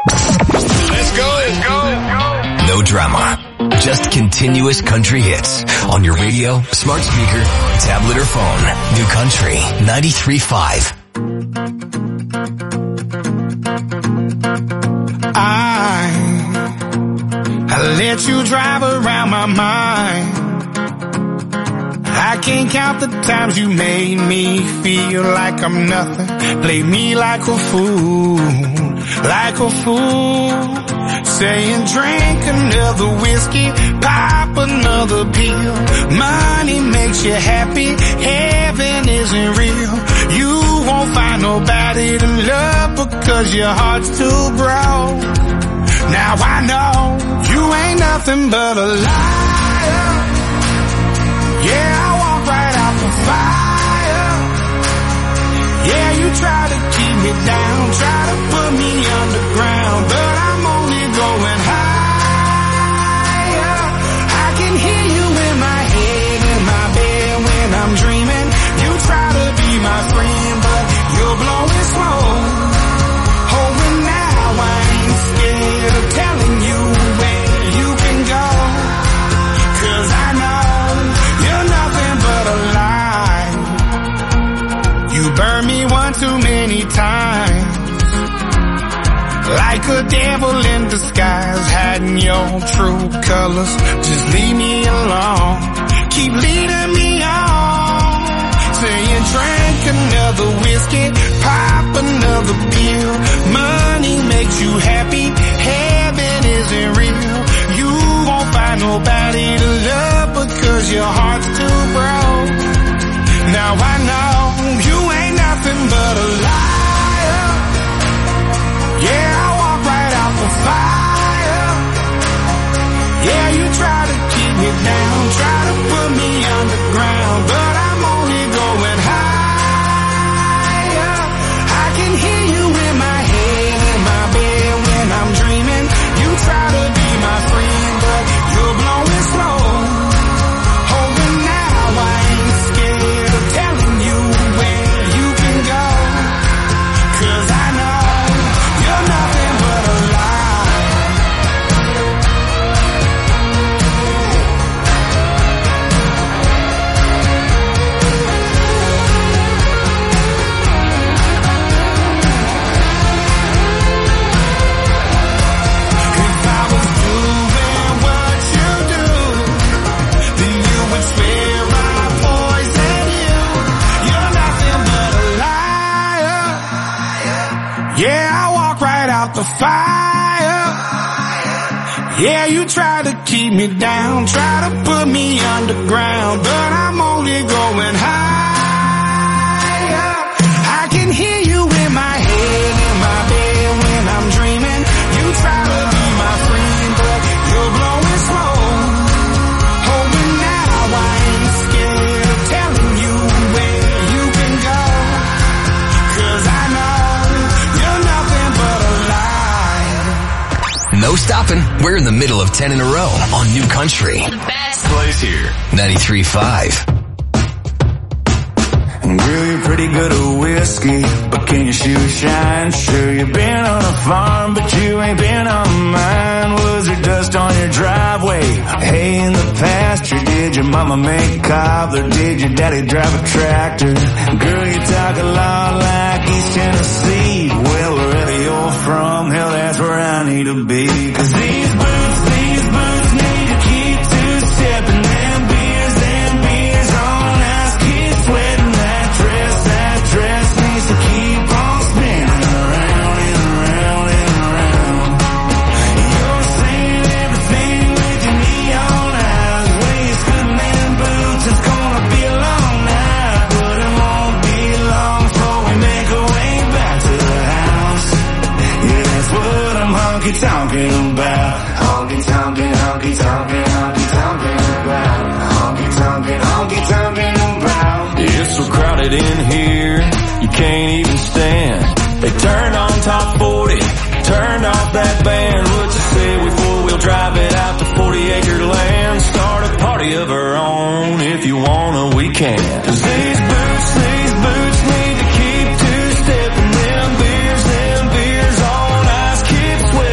Let's go. No drama. Just continuous country hits on your radio, smart speaker, tablet, or phone. New Country 93.5. I let you drive around my mind. I can't count the times you made me feel like I'm nothing. Play me like a fool. Saying drink another whiskey, pop another pill. Money makes you happy, heaven isn't real. You won't find nobody to love because your heart's too broke. Now I know you ain't nothing but a liar. Yeah, I walk right out the fire. Yeah, you try to keep me down, try to put me underground, but I'm only going higher. I can hear you in my head, in my bed when I'm dreaming. You try to be my friend, but you're blowing smoke. Oh, and now I ain't scared of telling you where you can go, 'cause I know you're nothing but a lie. You burned me one too many times, like a devil in disguise, hiding your true colors. Just leave me alone, keep leading me on. Saying drink another whiskey, pop another pill. Money makes you happy, heaven isn't real. You won't find nobody to love because your heart's too broke. Now I know you ain't nothing but a liar. Yeah, I walk right out the fire. Yeah, you try to keep me down, try to put me underground, but I'm only going higher. I can hear you in my head, in my bed when I'm dreaming. You try to be my friend, but you're blowing slow. Oh, and now I ain't scared of telling you where you can go, 'cause I know you're nothing but a lie. If I was doing what you do, then you would spare my poison you. You're nothing but a liar. Yeah, I walk right out the fire. Yeah, you try to keep me down, try to put me underground, but I'm only going higher. I can hear you in my head, in my bed when I'm dreaming. You try to be my friend, but you're blowing smoke. Oh, and now I ain't scared of telling you where you can go, 'cause I know you're nothing but a lie. No stopping. We're in the middle of 10 in a row on New Country. The best Plays here. 93.5. Girl, you're pretty good at whiskey, but can your shoes shine? Sure, you've been on a farm, but you ain't been on mine. Was there dust on your driveway? Hay in the pasture? Did your mama make cobbler? Did your daddy drive a tractor? Girl, you talk a lot like East Tennessee. Well, wherever you're from, hell, that's where I need to be. 'Cause these boots need to keep two-stepping. Them beers on ice, keep sweating. That dress needs to keep on spinning around and around and around. You're saying everything with your neon eyes. Way you're scooting them boots, it's gonna be a long night, but it won't be long before we make our way back to the house. Yeah, that's what I'm honky-tonking about. Honky-tonking about. Honky-tonking about. It's so crowded in here, you can't even stand. They turned on top 40, turned off that band. What you say we four-wheel drive it out to 40-acre land? Start a party of our own, if you wanna, we can. 'Cause these boots need to keep two-stepping. Them beers on ice, keep sweating.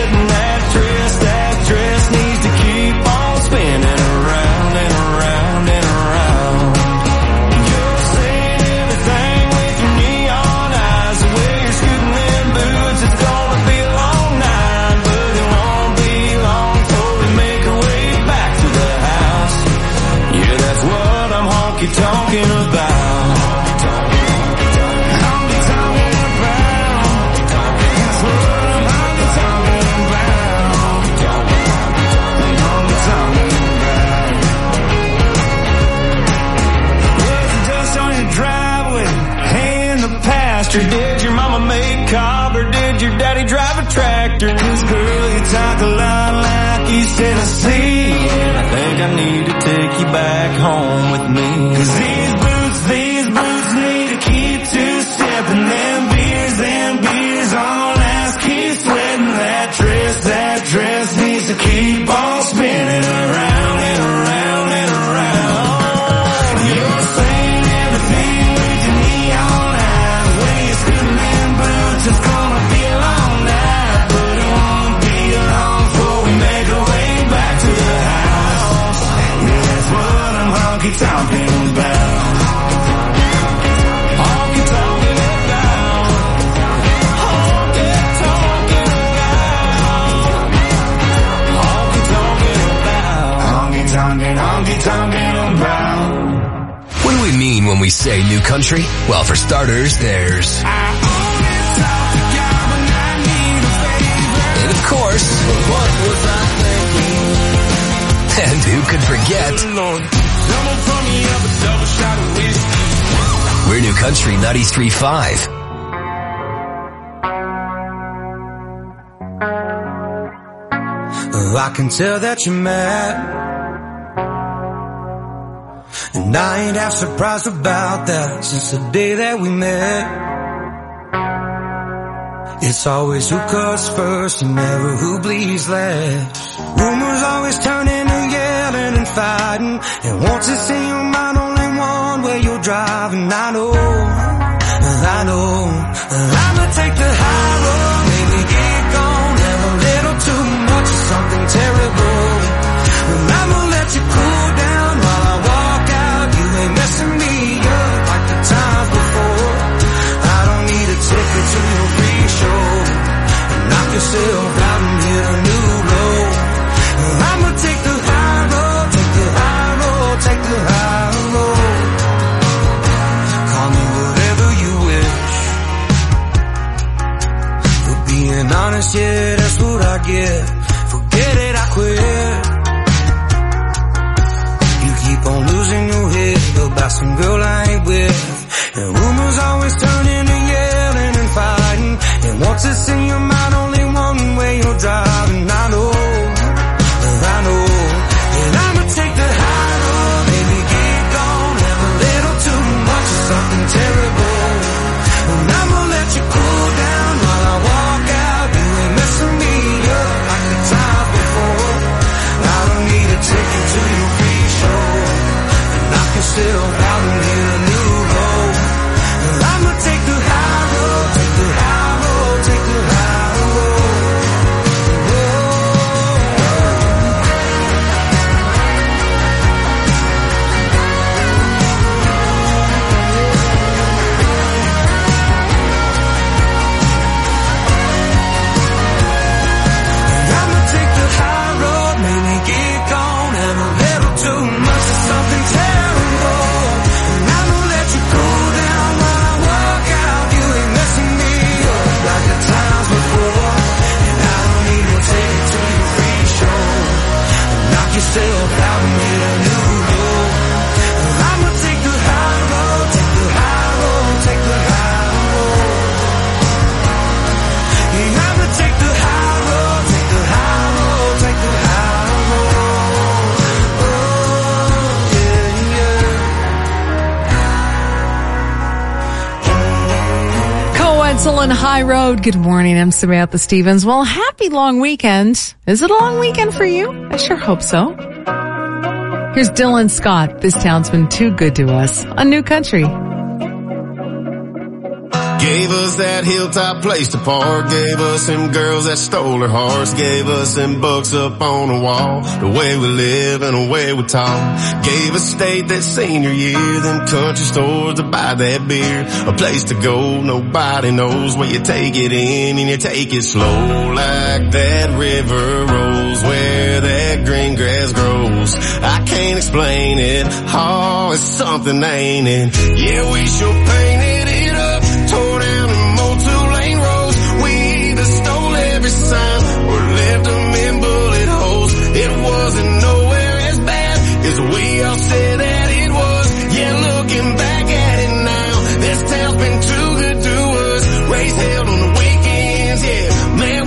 drive a tractor. This girl, you talk a lot like East Tennessee. And I think I need to take you back home with me. 'Cause these boots need to keep two-step. And them beers on ass keep sweating. That dress needs to keep on spinning around and around and around. You're saying everything with your neon eyes. The way you're scooting them boots, it's gonna be a long night. But it won't be long before we make our way back to the house. Yeah, that's what I'm honky-tonking about. What do we mean when we say new country? Well, for starters, there's... And of course... What was I thinking? And who could forget... We're New Country 93.5. I can tell that you're mad, and I ain't half surprised about that. Since the day that we met, it's always who cuts first and never who bleeds last. Rumors always turn into yelling and fighting, and once it's in your mind only one way you're driving. I know I'ma take the high road, maybe get gone, have a little too much of something terrible. And I'ma let you cool down while I walk out. You ain't messing me up like the times before. I don't need a ticket to your free show. Knock yourself out and hit a new low. I'ma take the high road, take the high road, take the high road. Call me whatever you wish. For being honest, yeah, that's what I get. Forget it, I quit. You keep on losing your head about some girl I ain't with. And rumors always turn into yelling and fighting. And once it's in your mind, only one way you're driving. I know. And I'ma take the high road, maybe get gone, have a little too much of something terrible. And I'ma let you cool down while I walk out. You ain't messing me up like the times before. I don't need a ticket to your free show. And knock yourself out and hit a new low. And I'ma take the high road, take the high road, take the high road. Yourself out and hit a new low. I'ma take the high road, take the high road, take the high road. Yeah, I'ma take the high road, take the high road, take the high road. Oh, yeah. Coetzel and High Road. Good morning, I'm Samantha Stevens. Well, happy long weekend. Is it a long weekend for you? I sure hope so. Here's Dylan Scott. This town's been too good to us on New Country. Gave us that hilltop place to park. Gave us them girls that stole her hearts. Gave us them books up on the wall. The way we live and the way we talk. Gave us state that senior year. Them country stores to buy that beer. A place to go, nobody knows where you take it in and you take it slow. Like that river rolls where that green grass grows. I can't explain it. Oh, it's something, ain't it? Yeah, we sure painted it up. Tore down and mowed 2-lane roads. We either stole every sign or left them in bullet holes. It wasn't nowhere as bad as we all said that it was. Yeah, looking back at it now, this town's been too good to us. Raised hell on the weekends, yeah. Man,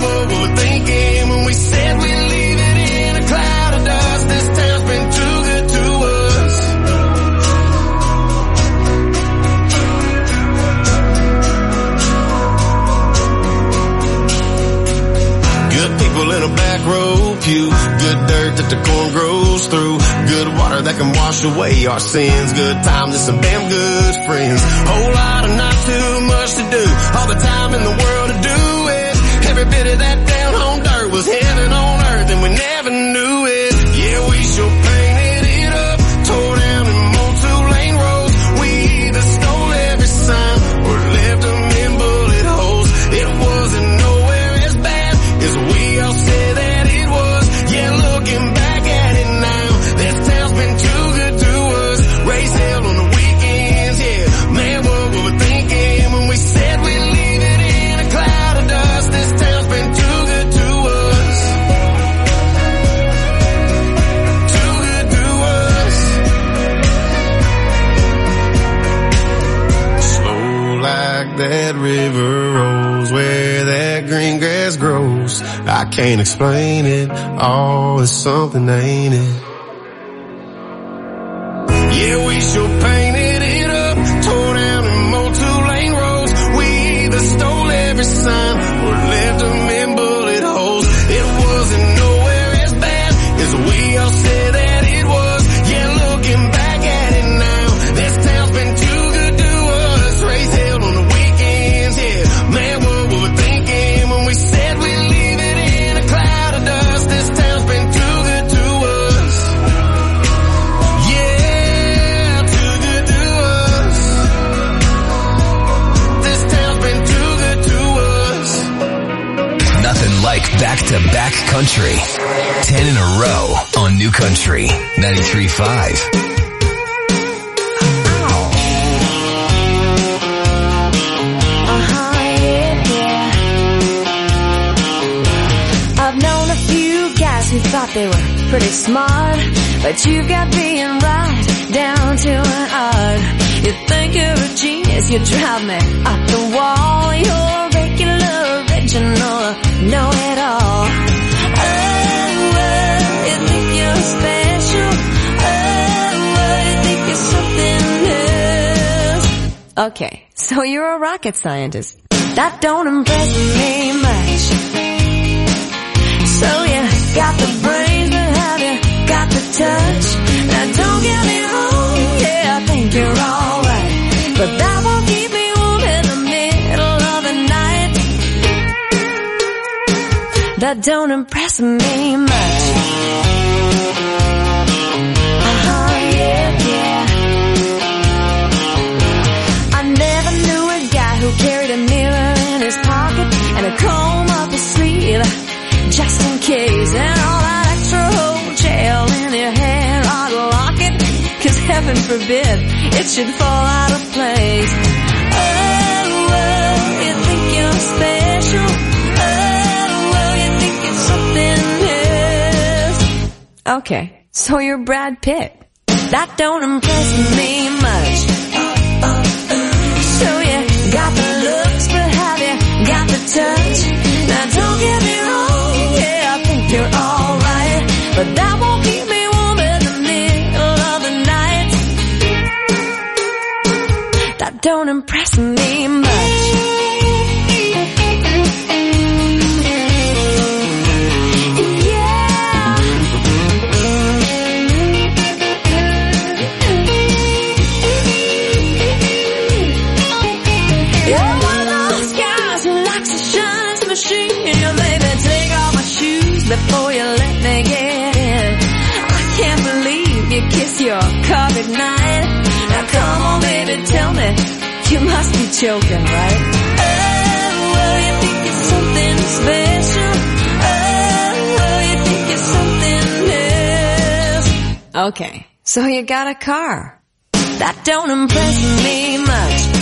table in a back row pew. Good dirt that the corn grows through. Good water that can wash away our sins. Good times and some damn good friends. Whole lot of not too much to do. All the time in the world to do it. Every bit of that down home dirt was heaven on earth and we never knew it. Yeah, we sure painted it up. Tore down and mowed 2-lane roads. We either stole every sign or left them in bullet holes. It wasn't nowhere as bad as we all said that it was. Yeah, looking back at it now, this town's been too good to us. Raise hell on the weekends, yeah. Man, what were we thinking when we said we'd leave it in a cloud of dust? This town's been too good to us. Too good to us. Slow like that river rolls where that green grass grows. I can't explain it. Oh, it's something, ain't it? Yeah, we sure painted it up. Tore down and mowed 2-lane roads. We either stole every sign or left them in bullet holes. It wasn't nowhere as bad as we all said that it was. Yeah, looking back at it now, this town's been too good to us. Raise hell on the weekends, yeah. Man, what were we thinking when we said we'd leave it in a cloud of dust? This town's been too good to us. Yeah, too good to us. This town's been too good to us. Nothing like back-to-back country. 10 in a row on New Country 93.5. I've known a few guys who thought they were pretty smart, but you got being right down to an art. You think you're a genius, you drive me up the wall. You're regular, original, know-it-all. Oh, you think you're special. Oh, you think you're something else. Okay, so you're a rocket scientist. That don't impress me much. So you got the brains, but have you got the touch? Now don't get me wrong, yeah, I think you're alright, but that won't keep me warm in the middle of the night. That don't impress me much. Yeah, yeah. I never knew a guy who carried a mirror in his pocket and a comb up his sleeve, just in case, and all that extra hotel in your hair, I'd lock it, 'cause heaven forbid it should fall out of place. Oh, you think you're special. Oh, you think you're something else. Okay, so you're Brad Pitt. That don't impress me much. So you got the looks, but have you got the touch? Now don't get me wrong, yeah, I think you're alright, but that won't keep me warm in the middle of the night. That don't impress me much. You're one of those guys who likes to shine his machine. You maybe take off my shoes before you let me get in. I can't believe you kiss your car goodnight. Now come on, baby, tell me, you must be joking, right? Oh, you think you're something special. Oh, you think you're something else. Okay, so you got a car. That don't impress me much.